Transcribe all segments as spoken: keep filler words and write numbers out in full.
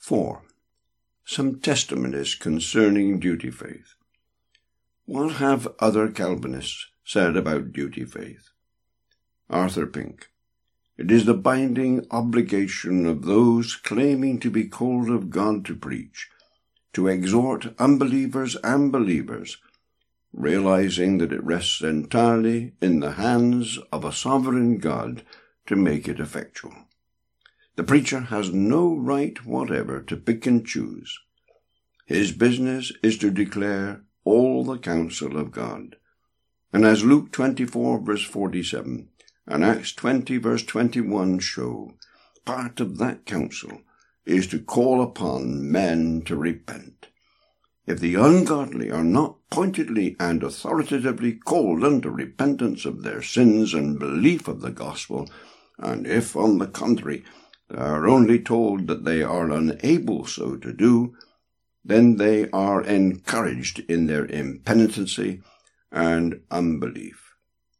four. Some testimonies concerning duty faith. What have other Calvinists said about duty faith? Arthur Pink. It is the binding obligation of those claiming to be called of God to preach, to exhort unbelievers and believers, realizing that it rests entirely in the hands of a sovereign God to make it effectual. The preacher has no right whatever to pick and choose. His business is to declare all the counsel of God. And as Luke twenty-four, verse forty-seven, and Acts twenty, verse twenty-one show, part of that counsel is to call upon men to repent. If the ungodly are not pointedly and authoritatively called unto repentance of their sins and belief of the gospel, and if, on the contrary, they are only told that they are unable so to do, then they are encouraged in their impenitency and unbelief.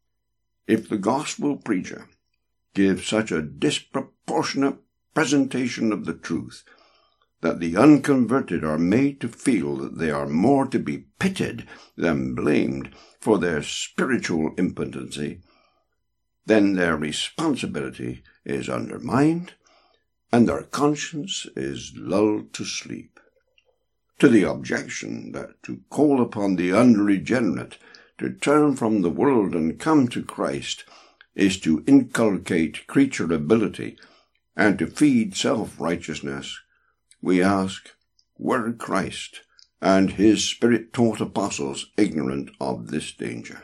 If the gospel preacher gives such a disproportionate presentation of the truth that the unconverted are made to feel that they are more to be pitied than blamed for their spiritual impotency, then their responsibility is undermined, and their conscience is lulled to sleep. To the objection that to call upon the unregenerate to turn from the world and come to Christ is to inculcate creature ability and to feed self-righteousness, we ask, were Christ and his Spirit-taught apostles ignorant of this danger?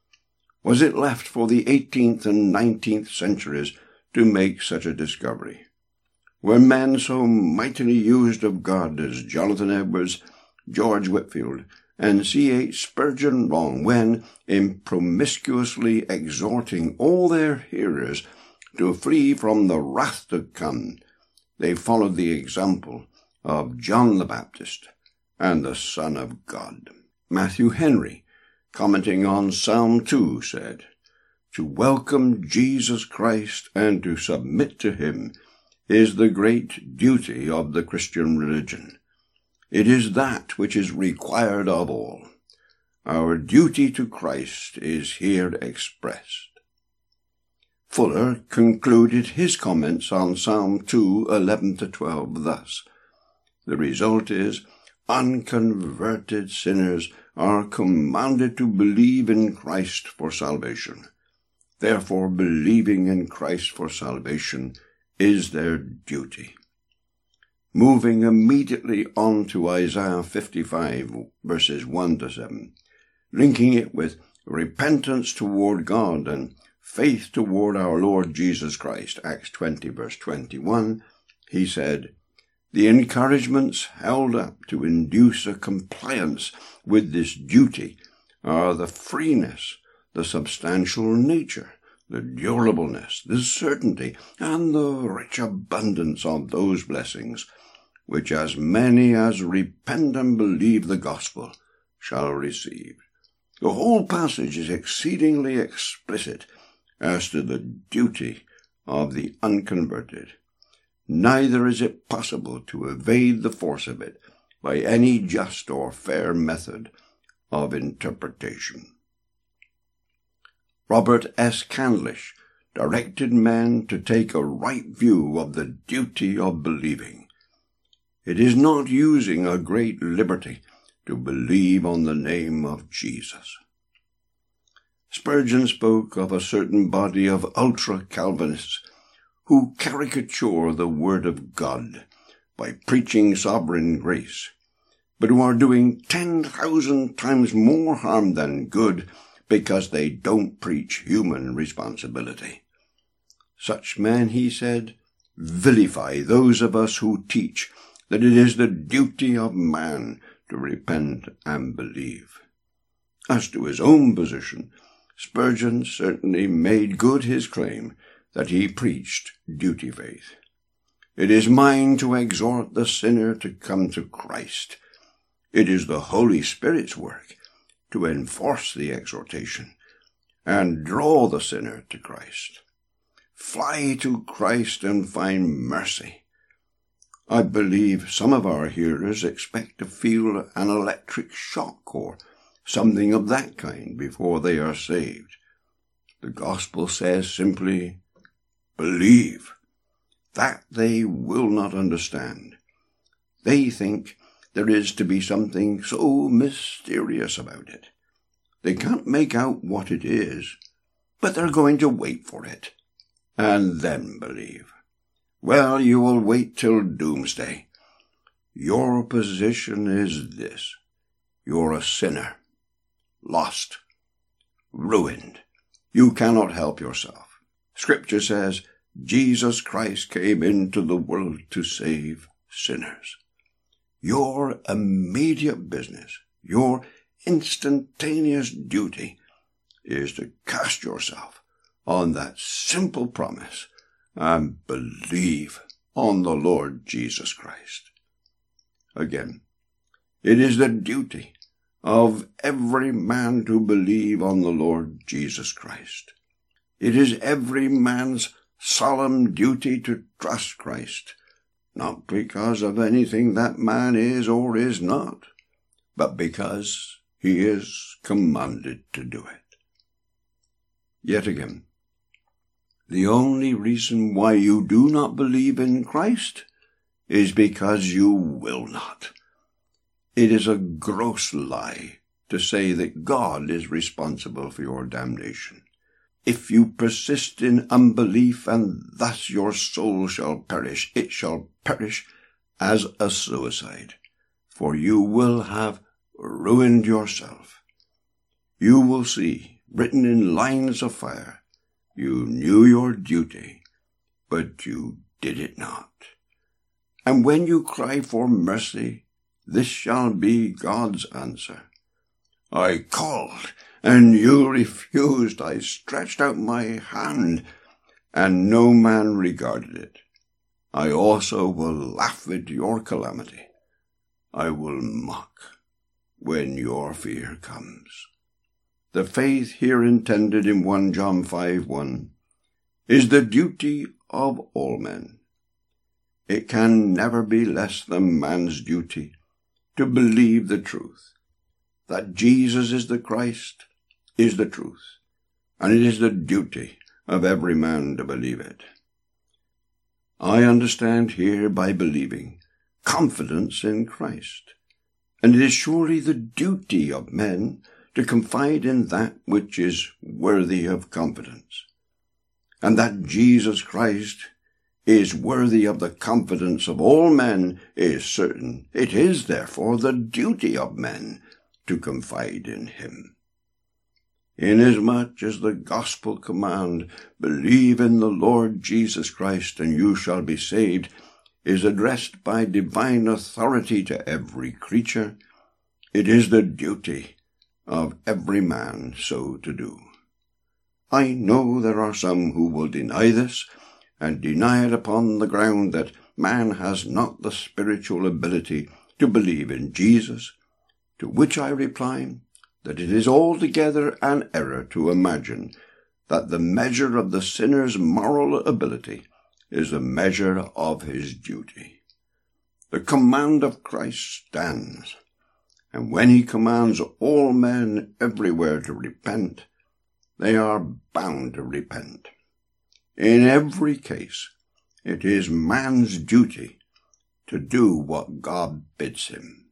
Was it left for the eighteenth and nineteenth centuries to make such a discovery? Were men so mightily used of God as Jonathan Edwards, George Whitefield, and C H Spurgeon wrong when, in promiscuously exhorting all their hearers to flee from the wrath to come, they followed the example of John the Baptist and the Son of God? Matthew Henry, commenting on Psalm two, said, "To welcome Jesus Christ and to submit to him is the great duty of the Christian religion. It is that which is required of all. Our duty to Christ is here expressed." Fuller concluded his comments on Psalm two, eleven to twelve thus: "The result is, unconverted sinners are commanded to believe in Christ for salvation. Therefore, believing in Christ for salvation is their duty." Moving immediately on to Isaiah fifty-five, verses one to seven, linking it with repentance toward God and faith toward our Lord Jesus Christ, Acts twenty, verse twenty-one, he said, "The encouragements held up to induce a compliance with this duty are the freeness, the substantial nature, the durableness, the certainty, and the rich abundance of those blessings, which as many as repent and believe the gospel shall receive." The whole passage is exceedingly explicit as to the duty of the unconverted. Neither is it possible to evade the force of it by any just or fair method of interpretation. Robert S. Candlish directed men to take a right view of the duty of believing. It is not using a great liberty to believe on the name of Jesus. Spurgeon spoke of a certain body of ultra-Calvinists who caricature the Word of God by preaching sovereign grace, but who are doing ten thousand times more harm than good because they don't preach human responsibility. Such men, he said, vilify those of us who teach that it is the duty of man to repent and believe. As to his own position, Spurgeon certainly made good his claim that he preached duty faith. It is mine to exhort the sinner to come to Christ. It is the Holy Spirit's work to enforce the exhortation and draw the sinner to Christ. Fly to Christ and find mercy. I believe some of our hearers expect to feel an electric shock or something of that kind before they are saved. The gospel says simply, believe. That they will not understand. They think there is to be something so mysterious about it. They can't make out what it is, but they're going to wait for it, and then believe. Well, you will wait till doomsday. Your position is this. You're a sinner, lost, ruined. You cannot help yourself. Scripture says, Jesus Christ came into the world to save sinners. Your immediate business, your instantaneous duty is to cast yourself on that simple promise and believe on the Lord Jesus Christ. Again, it is the duty of every man to believe on the Lord Jesus Christ. It is every man's solemn duty to trust Christ, not because of anything that man is or is not, but because he is commanded to do it. Yet again, the only reason why you do not believe in Christ is because you will not. It is a gross lie to say that God is responsible for your damnation. If you persist in unbelief, and thus your soul shall perish, it shall perish as a suicide, for you will have ruined yourself. You will see, written in lines of fire, you knew your duty, but you did it not. And when you cry for mercy, this shall be God's answer. I called, and you refused. I stretched out my hand, and no man regarded it. I also will laugh at your calamity. I will mock when your fear comes. The faith here intended in First John five one is the duty of all men. It can never be less than man's duty to believe the truth. That Jesus is the Christ is the truth, and it is the duty of every man to believe it. I understand here by believing confidence in Christ, and it is surely the duty of men to confide in that which is worthy of confidence, and that Jesus Christ is worthy of the confidence of all men is certain. It is, therefore, the duty of men to confide in him. Inasmuch as the gospel command, believe in the Lord Jesus Christ and you shall be saved, is addressed by divine authority to every creature, it is the duty of every man so to do. I know there are some who will deny this, and deny it upon the ground that man has not the spiritual ability to believe in Jesus, to which I reply that it is altogether an error to imagine that the measure of the sinner's moral ability is the measure of his duty. The command of Christ stands, and when he commands all men everywhere to repent, they are bound to repent. In every case, it is man's duty to do what God bids him.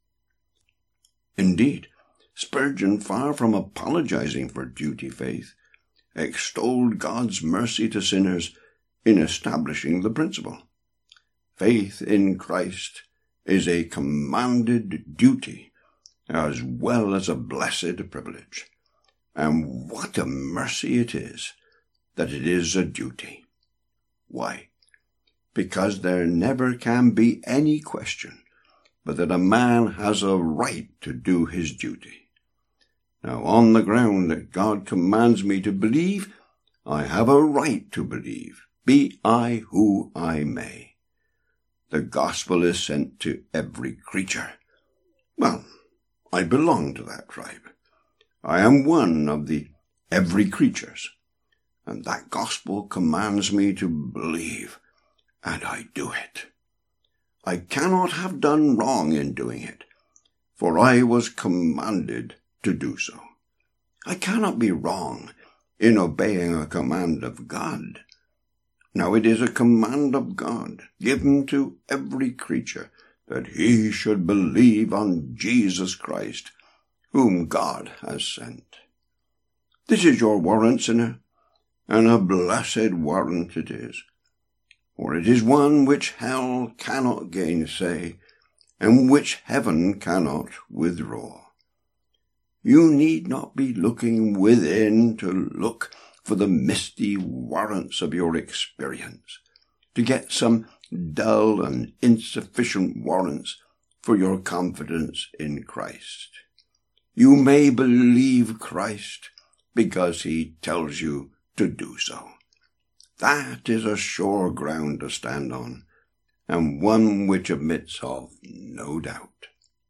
Indeed, Spurgeon, far from apologizing for duty faith, extolled God's mercy to sinners in establishing the principle. Faith in Christ is a commanded duty as well as a blessed privilege. And what a mercy it is that it is a duty. Why? Because there never can be any question but that a man has a right to do his duty. Now, on the ground that God commands me to believe, I have a right to believe, be I who I may. The gospel is sent to every creature. Well, I belong to that tribe. I am one of the every creatures, and that gospel commands me to believe, and I do it. I cannot have done wrong in doing it, for I was commanded to do so. I cannot be wrong in obeying a command of God. Now it is a command of God, given to every creature, that he should believe on Jesus Christ, whom God has sent. This is your warrant, sinner, and a blessed warrant it is, for it is one which hell cannot gainsay, and which heaven cannot withdraw. You need not be looking within to look for the misty warrants of your experience, to get some dull and insufficient warrants for your confidence in Christ. You may believe Christ because he tells you to do so. That is a sure ground to stand on, and one which admits of no doubt.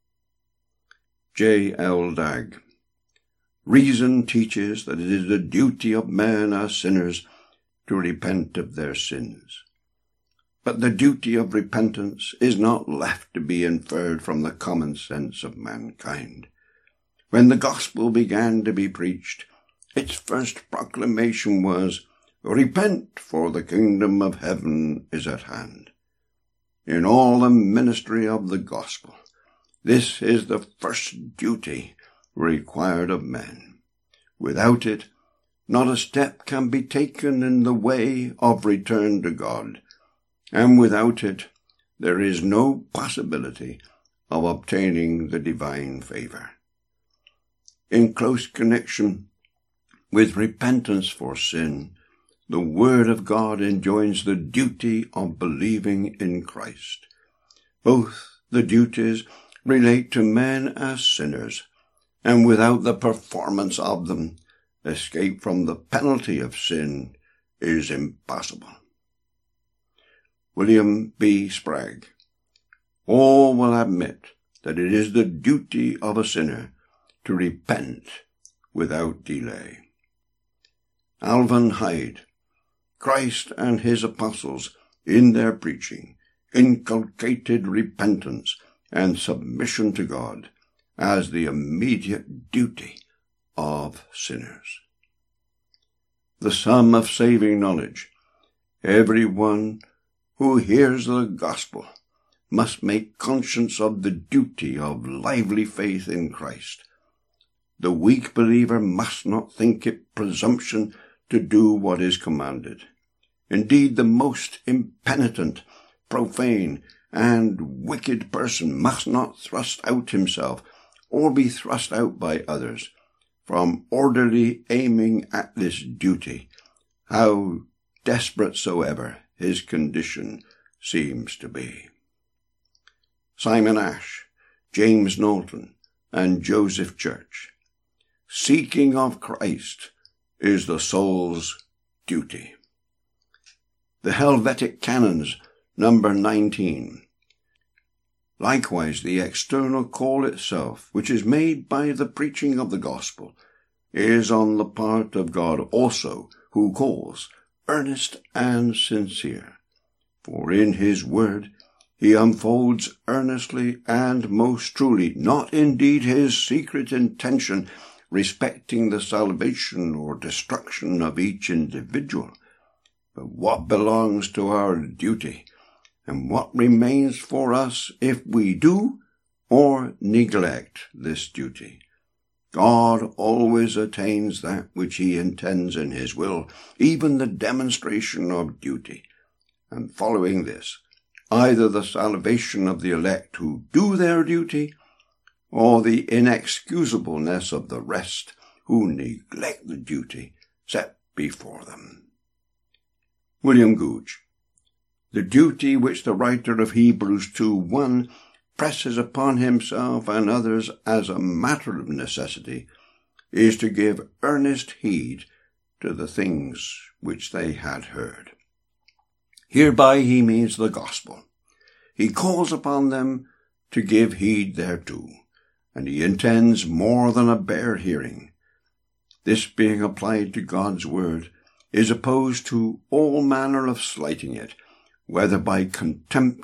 J. L. Dagg. Reason teaches that it is the duty of men as sinners to repent of their sins. But the duty of repentance is not left to be inferred from the common sense of mankind. When the gospel began to be preached, its first proclamation was, "Repent, for the kingdom of heaven is at hand." In all the ministry of the gospel, this is the first duty required of men. Without it, not a step can be taken in the way of return to God, and without it, there is no possibility of obtaining the divine favor. In close connection with repentance for sin, the Word of God enjoins the duty of believing in Christ. Both the duties relate to men as sinners, and without the performance of them, escape from the penalty of sin is impossible. William B. Spragg. All will admit that it is the duty of a sinner to repent without delay. Alvin Hyde. Christ and his apostles, in their preaching, inculcated repentance and submission to God as the immediate duty of sinners. The sum of saving knowledge. Every one who hears the gospel must make conscience of the duty of lively faith in Christ. The weak believer must not think it presumption to do what is commanded. Indeed, the most impenitent, profane, and wicked person must not thrust out himself, or be thrust out by others, from orderly aiming at this duty, how desperate soever his condition seems to be. Simon Ash, James Knowlton, and Joseph Church. Seeking of Christ is the soul's duty. The Helvetic Canons, number nineteen. Likewise, the external call itself, which is made by the preaching of the gospel, is on the part of God also, who calls, earnest and sincere. For in his word he unfolds earnestly and most truly, not indeed his secret intention respecting the salvation or destruction of each individual, but what belongs to our duty, and what remains for us if we do or neglect this duty. God always attains that which he intends in his will, even the demonstration of duty, and following this, either the salvation of the elect who do their duty, or the inexcusableness of the rest who neglect the duty set before them. William Googe. The duty which the writer of Hebrews two one presses upon himself and others as a matter of necessity is to give earnest heed to the things which they had heard. Hereby he means the gospel. He calls upon them to give heed thereto, and he intends more than a bare hearing. This being applied to God's word is opposed to all manner of slighting it, whether by contempt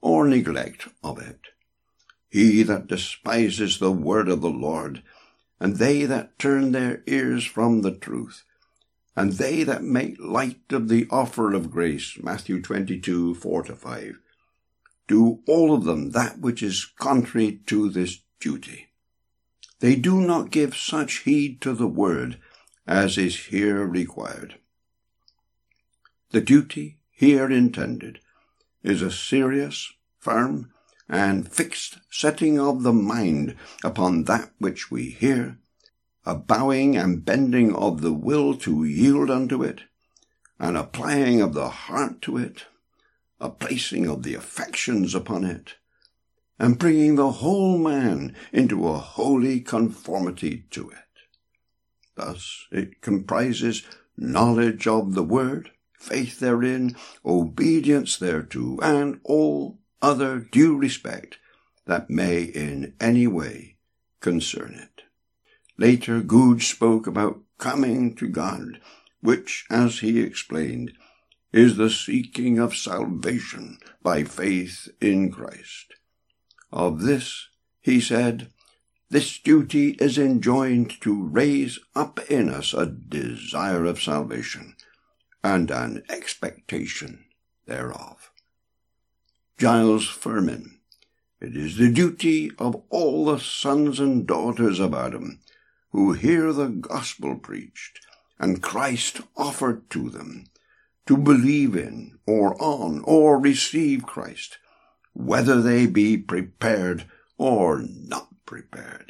or neglect of it. He that despises the word of the Lord, and they that turn their ears from the truth, and they that make light of the offer of grace, Matthew twenty-two, four to five, do all of them that which is contrary to this duty. They do not give such heed to the word as is here required. The duty here intended is a serious, firm, and fixed setting of the mind upon that which we hear, a bowing and bending of the will to yield unto it, an applying of the heart to it, a placing of the affections upon it, and bringing the whole man into a holy conformity to it. Thus it comprises knowledge of the word, faith therein, obedience thereto, and all other due respect that may in any way concern it. Later, Goode spoke about coming to God, which, as he explained, is the seeking of salvation by faith in Christ. Of this, he said, this duty is enjoined to raise up in us a desire of salvation and an expectation thereof. Giles Firmin, it is the duty of all the sons and daughters of Adam who hear the gospel preached and Christ offered to them, to believe in or on or receive Christ, whether they be prepared or not prepared.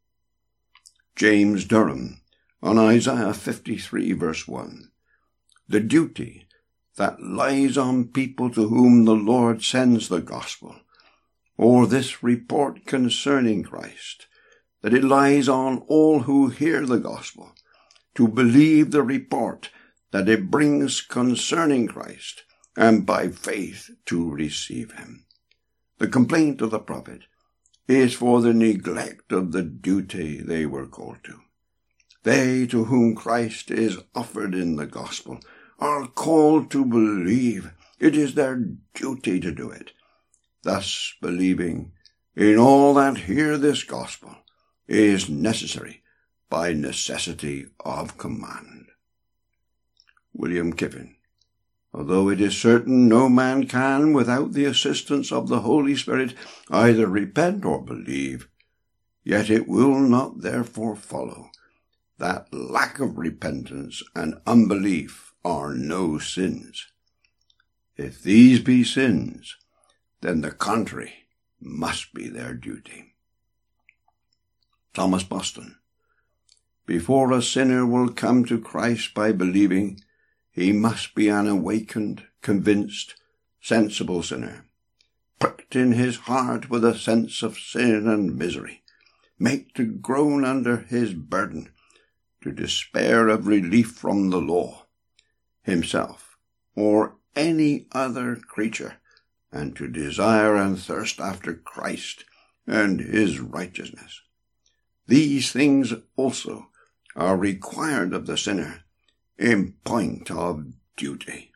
James Durham, on Isaiah fifty-three, verse one, the duty that lies on people to whom the Lord sends the gospel, or this report concerning Christ, that it lies on all who hear the gospel, to believe the report that it brings concerning Christ, and by faith to receive him. The complaint of the prophet is for the neglect of the duty they were called to. They to whom Christ is offered in the gospel are called to believe. It is their duty to do it. Thus, believing in all that hear this gospel is necessary by necessity of command. William Kiffin, although it is certain no man can, without the assistance of the Holy Spirit, either repent or believe, yet it will not therefore follow that lack of repentance and unbelief are no sins. If these be sins, then the contrary must be their duty. Thomas Boston, before a sinner will come to Christ by believing, he must be an awakened, convinced, sensible sinner, pricked in his heart with a sense of sin and misery, made to groan under his burden, to despair of relief from the law, himself, or any other creature, and to desire and thirst after Christ and his righteousness. These things also are required of the sinner in point of duty.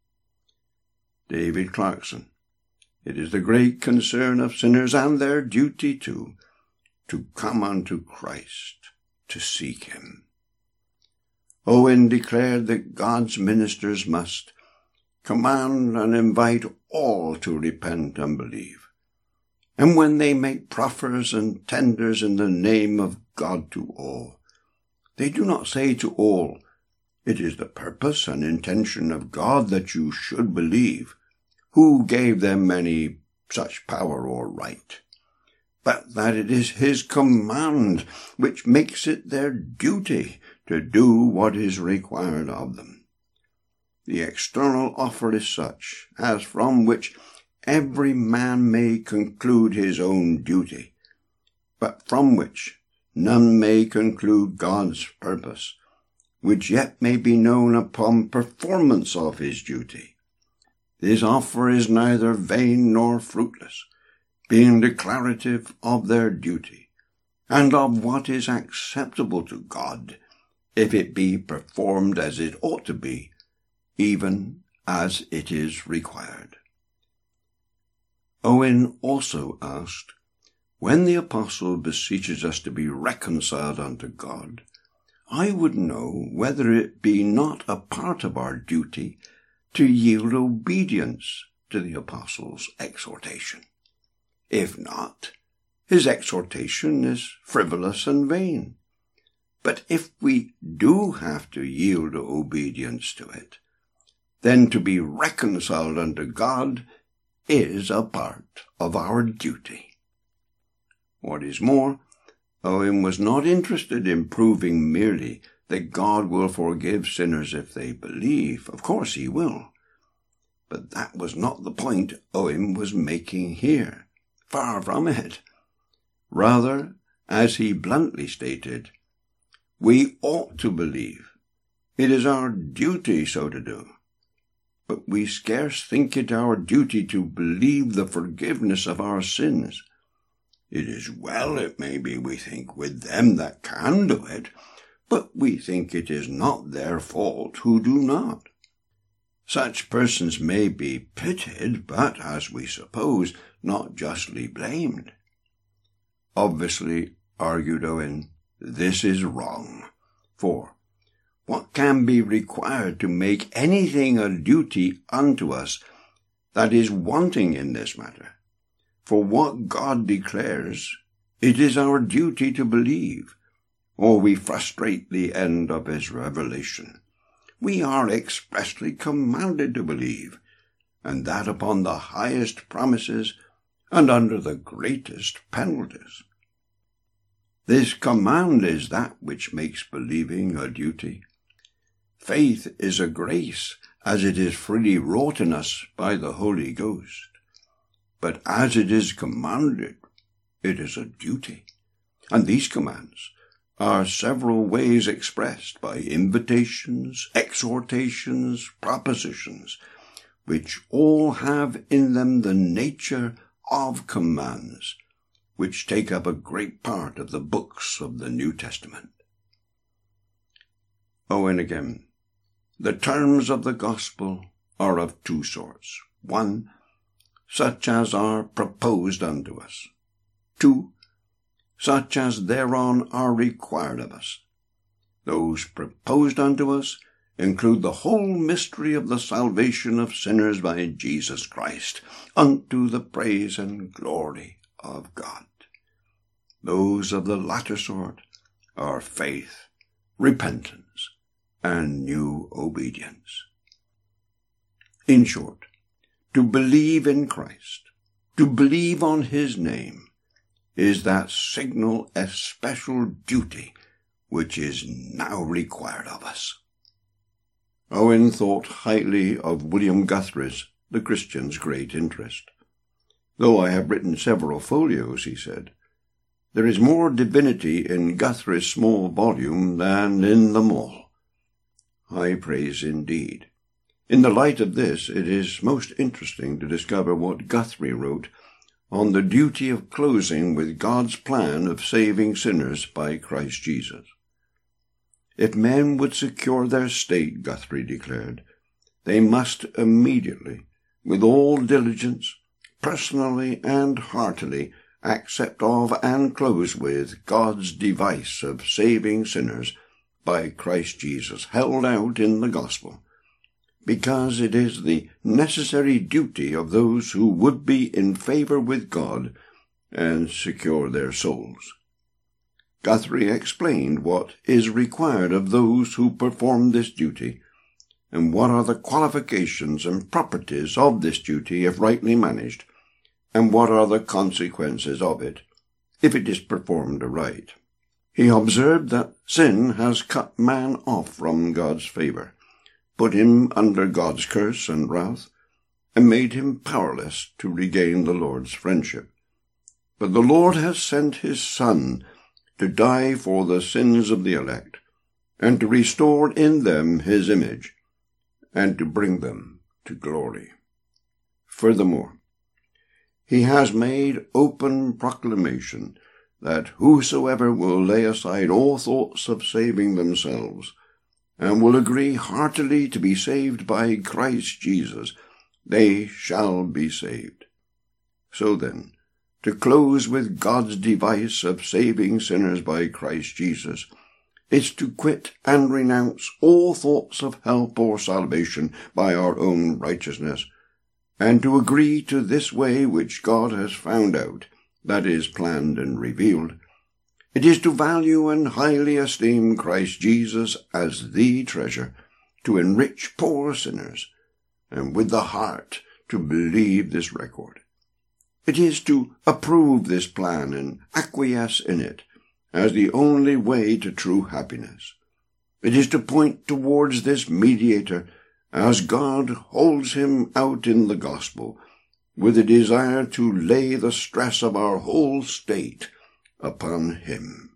David Clarkson, it is the great concern of sinners and their duty too, to come unto Christ, to seek him. Owen declared that God's ministers must command and invite all to repent and believe. And when they make proffers and tenders in the name of God to all, they do not say to all, it is the purpose and intention of God that you should believe, who gave them any such power or right, but that it is his command which makes it their duty to do what is required of them. The external offer is such as from which every man may conclude his own duty, but from which none may conclude God's purpose, which yet may be known upon performance of his duty. This offer is neither vain nor fruitless, being declarative of their duty, and of what is acceptable to God, if it be performed as it ought to be, even as it is required. Owen also asked, when the apostle beseeches us to be reconciled unto God, I would know whether it be not a part of our duty to yield obedience to the apostle's exhortation. If not, his exhortation is frivolous and vain. But if we do have to yield obedience to it, then to be reconciled unto God is a part of our duty. What is more, Owen was not interested in proving merely that God will forgive sinners if they believe. Of course he will. But that was not the point Owen was making here. Far from it. Rather, as he bluntly stated, we ought to believe. It is our duty so to do. But we scarce think it our duty to believe the forgiveness of our sins. It is well, it may be, we think, with them that can do it, but we think it is not their fault who do not. Such persons may be pitied, but, as we suppose, not justly blamed. Obviously, argued Owen, this is wrong. For what can be required to make anything a duty unto us that is wanting in this matter? For what God declares, it is our duty to believe, or we frustrate the end of his revelation. We are expressly commanded to believe, and that upon the highest promises and under the greatest penalties. This command is that which makes believing a duty. Faith is a grace, as it is freely wrought in us by the Holy Ghost. But as it is commanded, it is a duty. And these commands are several ways expressed by invitations, exhortations, propositions, which all have in them the nature of commands, which take up a great part of the books of the New Testament. Owen again. The terms of the gospel are of two sorts. One, such as are proposed unto us. Two, such as thereon are required of us. Those proposed unto us include the whole mystery of the salvation of sinners by Jesus Christ, unto the praise and glory of God. Those of the latter sort are faith, repentance, and new obedience. In short, to believe in Christ, to believe on his name, is that signal especial duty which is now required of us. Owen thought highly of William Guthrie's The Christian's Great Interest. Though I have written several folios, he said, there is more divinity in Guthrie's small volume than in them all. High praise indeed. In the light of this, it is most interesting to discover what Guthrie wrote on the duty of closing with God's plan of saving sinners by Christ Jesus. If men would secure their state, Guthrie declared, they must immediately, with all diligence, personally and heartily, accept of and close with God's device of saving sinners by Christ Jesus, held out in the gospel, because it is the necessary duty of those who would be in favor with God and secure their souls. Guthrie explained what is required of those who perform this duty, and what are the qualifications and properties of this duty if rightly managed, and what are the consequences of it if it is performed aright. He observed that sin has cut man off from God's favor, put him under God's curse and wrath, and made him powerless to regain the Lord's friendship. But the Lord has sent his Son to die for the sins of the elect, and to restore in them his image, and to bring them to glory. Furthermore, he has made open proclamation that whosoever will lay aside all thoughts of saving themselves, and will agree heartily to be saved by Christ Jesus, they shall be saved. So then, to close with God's device of saving sinners by Christ Jesus is to quit and renounce all thoughts of help or salvation by our own righteousness, and to agree to this way which God has found out, that is, planned and revealed. It is to value and highly esteem Christ Jesus as the treasure, to enrich poor sinners, and with the heart to believe this record. It is to approve this plan and acquiesce in it as the only way to true happiness. It is to point towards this mediator as God holds him out in the gospel, with a desire to lay the stress of our whole state upon him.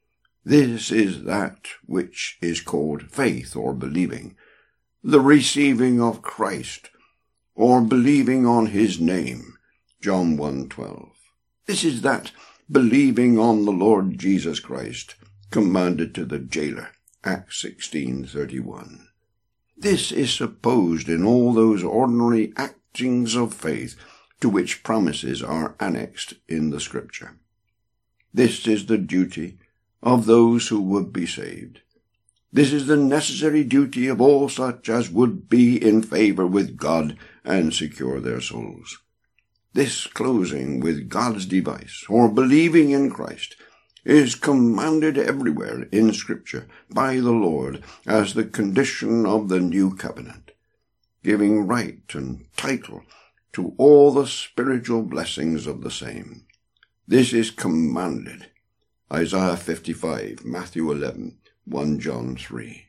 This is that which is called faith or believing, the receiving of Christ, or believing on his name, John one twelve. This is that believing on the Lord Jesus Christ, commanded to the jailer, Acts sixteen thirty-one. This is supposed in all those ordinary actings of faith to which promises are annexed in the Scripture. This is the duty of those who would be saved. This is the necessary duty of all such as would be in favor with God and secure their souls. This closing with God's device, or believing in Christ, is commanded everywhere in Scripture by the Lord as the condition of the new covenant, giving right and title to all the spiritual blessings of the same. This is commanded. Isaiah fifty-five, Matthew eleven, First John three.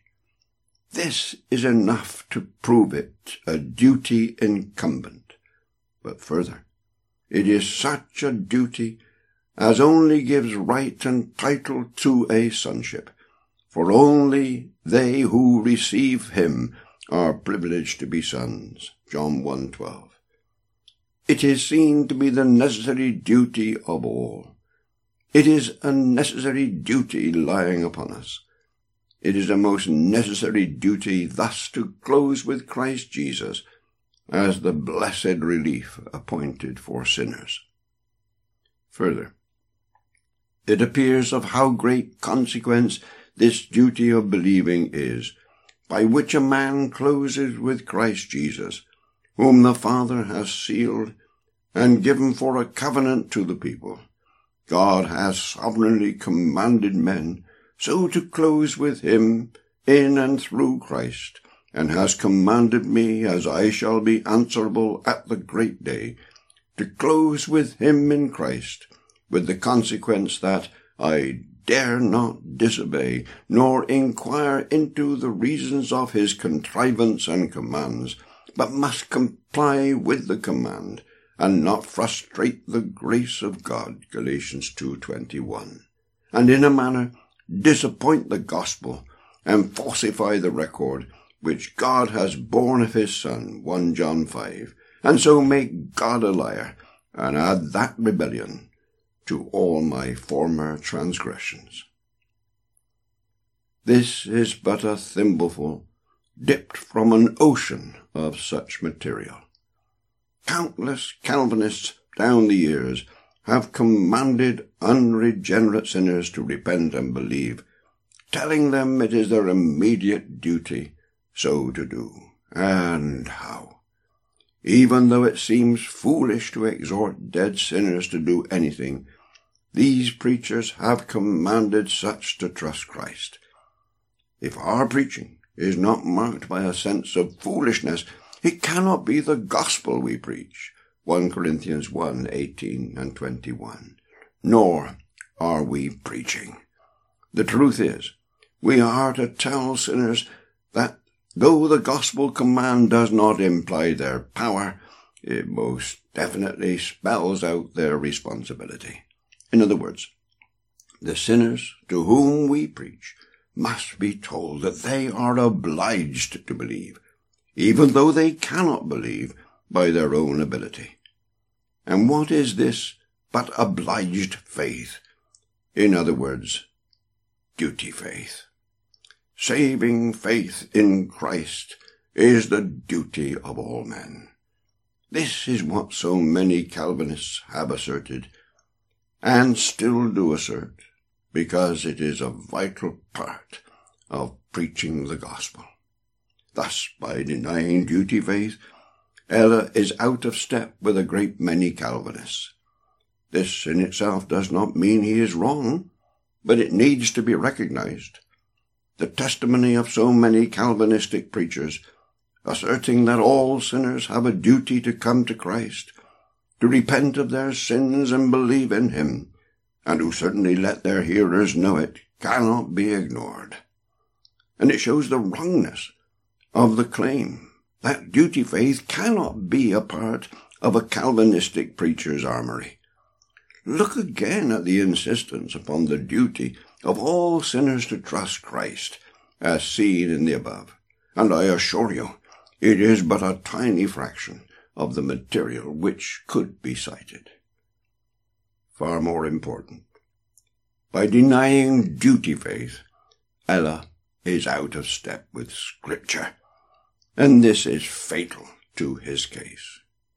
This is enough to prove it a duty incumbent. But further, it is such a duty as only gives right and title to a sonship, for only they who receive him are privileged to be sons, John one twelve. It is seen to be the necessary duty of all. It is a necessary duty lying upon us. It is a most necessary duty thus to close with Christ Jesus as the blessed relief appointed for sinners. Further, it appears of how great consequence this duty of believing is, by which a man closes with Christ Jesus, whom the Father has sealed and given for a covenant to the people. God has sovereignly commanded men so to close with him in and through Christ, and has commanded me, as I shall be answerable at the great day, to close with him in Christ, with the consequence that I dare not disobey, nor inquire into the reasons of his contrivance and commands, but must comply with the command, and not frustrate the grace of God, Galatians two twenty-one, and in a manner disappoint the gospel, and falsify the record which God has borne of his Son, First John five, and so make God a liar, and add that rebellion to all my former transgressions. This is but a thimbleful, dipped from an ocean of such material. Countless Calvinists down the years have commanded unregenerate sinners to repent and believe, telling them it is their immediate duty so to do, and how. Even though it seems foolish to exhort dead sinners to do anything, these preachers have commanded such to trust Christ. If our preaching is not marked by a sense of foolishness, it cannot be the gospel we preach, First Corinthians one, eighteen and twenty-one. Nor are we preaching. The truth is, we are to tell sinners that though the gospel command does not imply their power, it most definitely spells out their responsibility. In other words, the sinners to whom we preach must be told that they are obliged to believe, even though they cannot believe by their own ability. And what is this but obliged faith? In other words, duty faith. Saving faith in Christ is the duty of all men. This is what so many Calvinists have asserted, and still do assert, because it is a vital part of preaching the gospel. Thus, by denying duty faith, Ella is out of step with a great many Calvinists. This in itself does not mean he is wrong, but it needs to be recognized. The testimony of so many Calvinistic preachers, asserting that all sinners have a duty to come to Christ, to repent of their sins and believe in him, and who certainly let their hearers know it, cannot be ignored. And it shows the wrongness of the claim that duty faith cannot be a part of a Calvinistic preacher's armory. Look again at the insistence upon the duty of all sinners to trust Christ, as seen in the above, and I assure you, it is but a tiny fraction of the material which could be cited. Far more important, by denying duty faith, Ella is out of step with Scripture, and this is fatal to his case.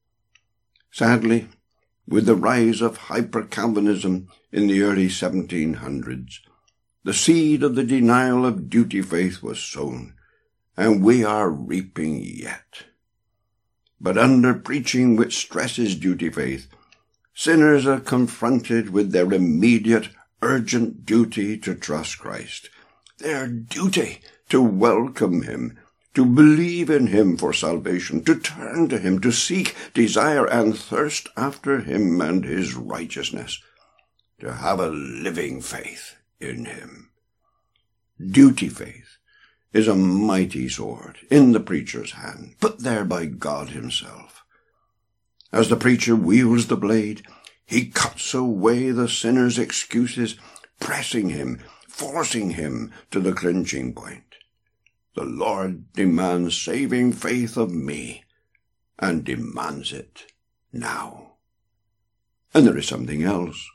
Sadly, with the rise of hyper-Calvinism in the early seventeen hundreds, the seed of the denial of duty faith was sown, and we are reaping yet. But under preaching which stresses duty faith, sinners are confronted with their immediate, urgent duty to trust Christ, their duty to welcome him, to believe in him for salvation, to turn to him, to seek, desire, and thirst after him and his righteousness, to have a living faith in him. Duty faith is a mighty sword in the preacher's hand, put there by God himself. As the preacher wields the blade, he cuts away the sinner's excuses, pressing him, forcing him to the clinching point. The Lord demands saving faith of me, and demands it now. And there is something else.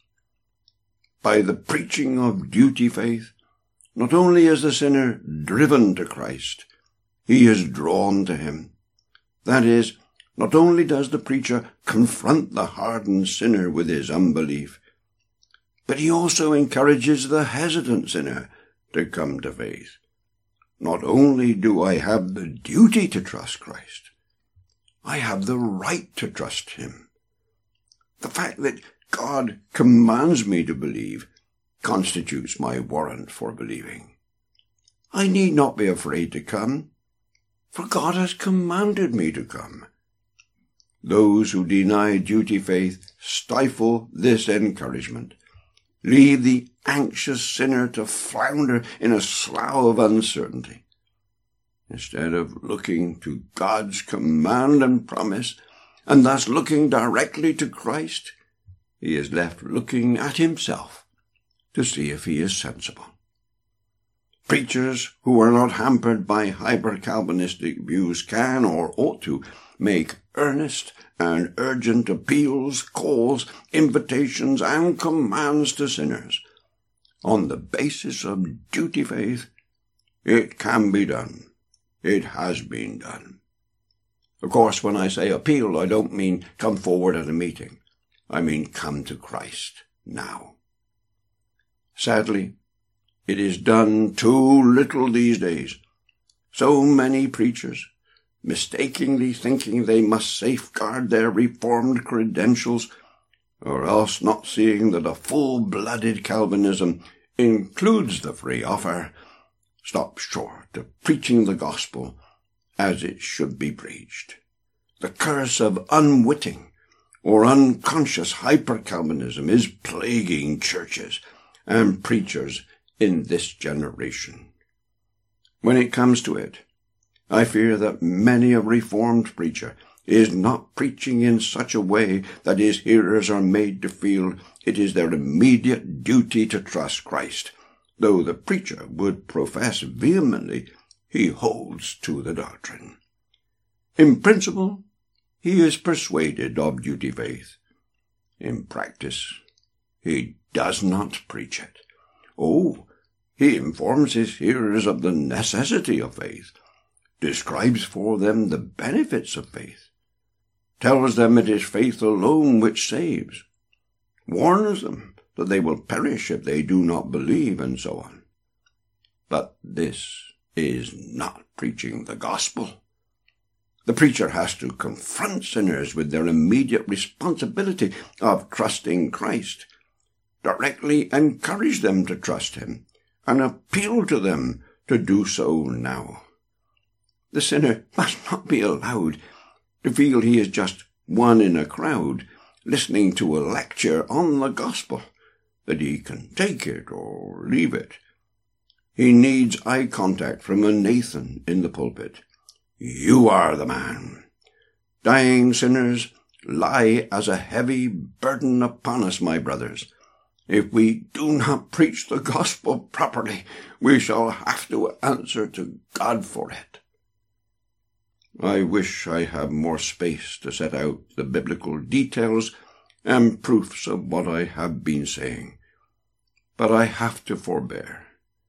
By the preaching of duty faith, not only is the sinner driven to Christ, he is drawn to him. That is, not only does the preacher confront the hardened sinner with his unbelief, but he also encourages the hesitant sinner to come to faith. Not only do I have the duty to trust Christ, I have the right to trust him. The fact that God commands me to believe constitutes my warrant for believing. I need not be afraid to come, for God has commanded me to come. Those who deny duty faith stifle this encouragement, leave the anxious sinner to flounder in a slough of uncertainty. Instead of looking to God's command and promise, and thus looking directly to Christ, he is left looking at himself to see if he is sensible. Preachers who are not hampered by hyper-Calvinistic views can, or ought to, make earnest and urgent appeals, calls, invitations, and commands to sinners. On the basis of duty faith, it can be done. It has been done. Of course, when I say appeal, I don't mean come forward at a meeting. I mean come to Christ now. Sadly, it is done too little these days. So many preachers, mistakenly thinking they must safeguard their reformed credentials, or else not seeing that a full-blooded Calvinism includes the free offer, stop short of preaching the gospel as it should be preached. The curse of unwitting or unconscious hyper-Calvinism is plaguing churches and preachers in this generation. When it comes to it, I fear that many a reformed preacher is not preaching in such a way that his hearers are made to feel it is their immediate duty to trust Christ, though the preacher would profess vehemently he holds to the doctrine. In principle, he is persuaded of duty faith. In practice, he does not preach it. Oh, he informs his hearers of the necessity of faith, describes for them the benefits of faith, tells them it is faith alone which saves, warns them that they will perish if they do not believe, and so on. But this is not preaching the gospel. The preacher has to confront sinners with their immediate responsibility of trusting Christ, directly encourage them to trust him, and appeal to them to do so now. The sinner must not be allowed to feel he is just one in a crowd listening to a lecture on the gospel, that he can take it or leave it. He needs eye contact from a Nathan in the pulpit. You are the man. Dying sinners lie as a heavy burden upon us, my brothers. If we do not preach the gospel properly, we shall have to answer to God for it. I wish I had more space to set out the biblical details and proofs of what I have been saying, but I have to forbear.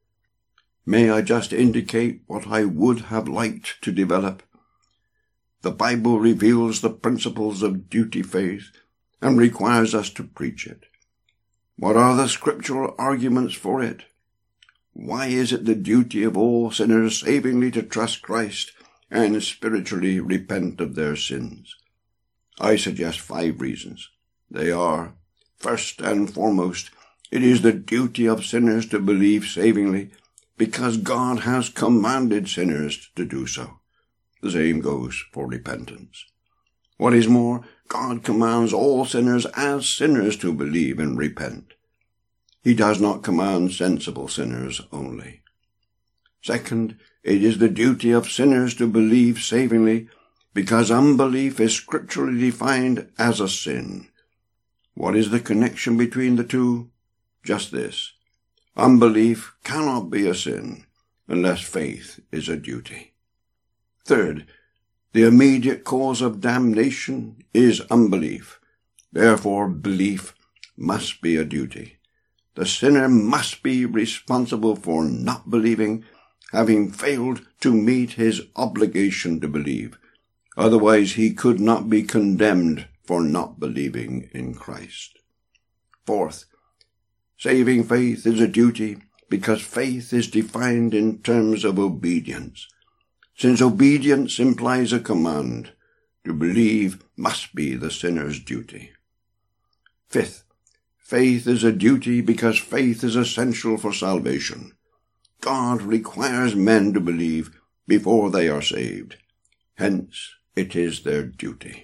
May I just indicate what I would have liked to develop? The Bible reveals the principles of duty faith and requires us to preach it. What are the scriptural arguments for it? Why is it the duty of all sinners savingly to trust Christ and spiritually repent of their sins? I suggest five reasons. They are, first and foremost, it is the duty of sinners to believe savingly, because God has commanded sinners to do so. The same goes for repentance. What is more, God commands all sinners as sinners to believe and repent. He does not command sensible sinners only. Second, it is the duty of sinners to believe savingly, because unbelief is scripturally defined as a sin. What is the connection between the two? Just this. Unbelief cannot be a sin unless faith is a duty. Third, the immediate cause of damnation is unbelief. Therefore, belief must be a duty. The sinner must be responsible for not believing, having failed to meet his obligation to believe. Otherwise, he could not be condemned for not believing in Christ. Fourth, saving faith is a duty because faith is defined in terms of obedience. Since obedience implies a command, to believe must be the sinner's duty. Fifth, faith is a duty because faith is essential for salvation. God requires men to believe before they are saved. Hence, it is their duty.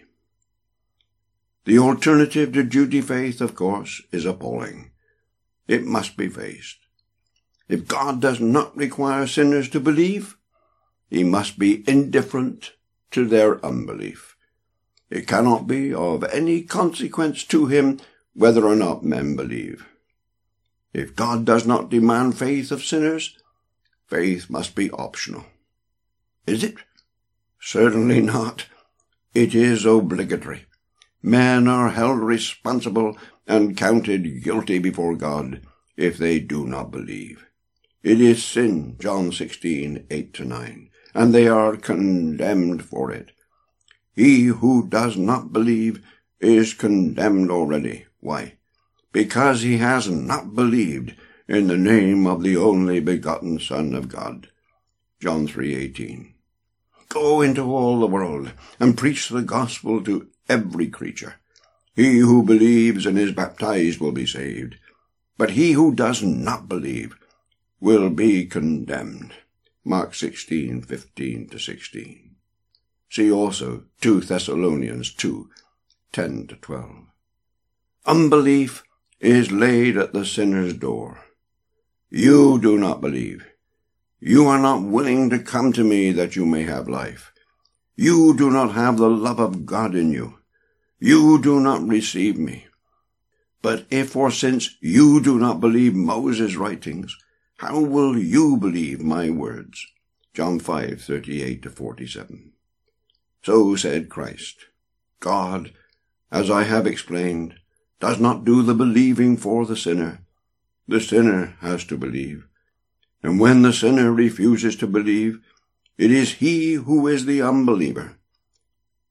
The alternative to duty faith, of course, is appalling. It must be faced. If God does not require sinners to believe, he must be indifferent to their unbelief. It cannot be of any consequence to him whether or not men believe. If God does not demand faith of sinners, faith must be optional. Is it? Certainly not. It is obligatory. Men are held responsible and counted guilty before God if they do not believe. It is sin, John sixteen, eight to nine, and they are condemned for it. He who does not believe is condemned already. Why? Because he has not believed in the name of the only begotten Son of God. John three eighteen. Go into all the world and preach the gospel to every creature. He who believes and is baptized will be saved, but he who does not believe will be condemned. Mark sixteen, fifteen to sixteen. See also two Thessalonians two, ten to twelve. Unbelief is laid at the sinner's door. You do not believe. You are not willing to come to me that you may have life. You do not have the love of God in you. You do not receive me. But if or since you do not believe Moses' writings, how will you believe my words? John five, thirty-eight to forty-seven. So said Christ. God, as I have explained, does not do the believing for the sinner. The sinner has to believe. And when the sinner refuses to believe, it is he who is the unbeliever.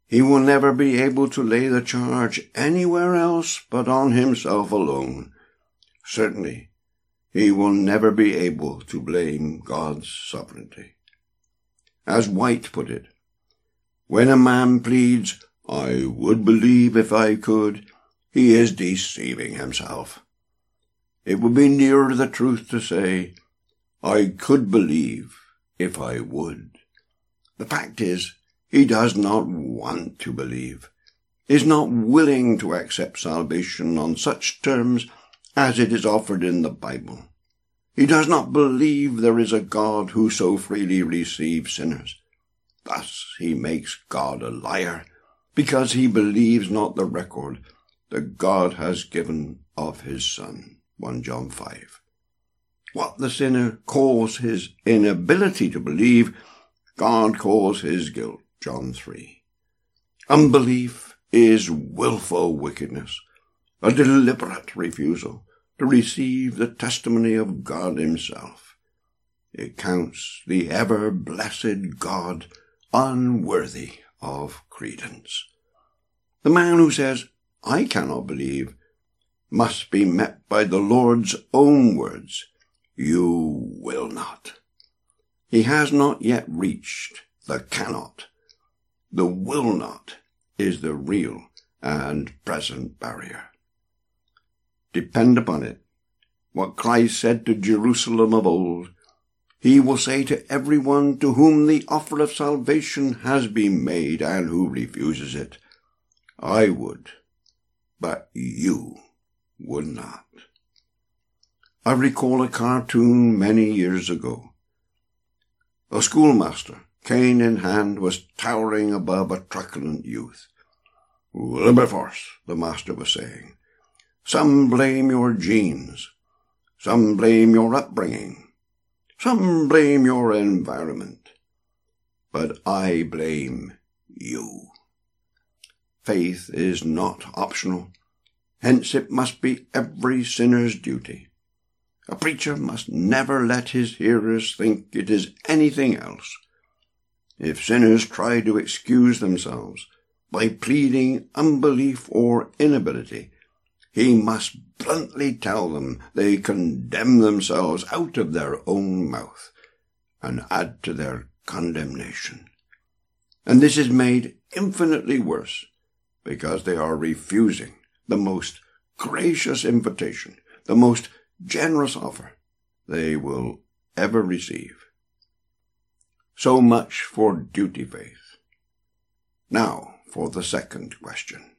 he will never be able to lay the charge anywhere else but on himself alone. Certainly, he will never be able to blame God's sovereignty. As White put it, when a man pleads, "I would believe if I could," he is deceiving himself. It would be nearer the truth to say, "I could believe if I would." The fact is, he does not want to believe, is not willing to accept salvation on such terms as it is offered in the Bible. He does not believe there is a God who so freely receives sinners. Thus he makes God a liar, because he believes not the record that God has given of his Son. First John five. What the sinner calls his inability to believe, God calls his guilt. John three. Unbelief is willful wickedness, a deliberate refusal to receive the testimony of God himself. It counts the ever-blessed God unworthy of credence. The man who says, "I cannot believe," must be met by the Lord's own words, "You will not." He has not yet reached the cannot. The will not is the real and present barrier. Depend upon it, what Christ said to Jerusalem of old, he will say to everyone to whom the offer of salvation has been made and who refuses it, "I would, but you would not." I recall a cartoon many years ago. A schoolmaster, cane in hand, was towering above a truculent youth. "Wilberforce," the master was saying, "some blame your genes, some blame your upbringing, some blame your environment, but I blame you. Faith is not optional, hence it must be every sinner's duty. A preacher must never let his hearers think it is anything else. If sinners try to excuse themselves by pleading unbelief or inability, he must bluntly tell them they condemn themselves out of their own mouth and add to their condemnation. And this is made infinitely worse because they are refusing the most gracious invitation, the most generous offer they will ever receive. So much for duty faith. Now for the second question.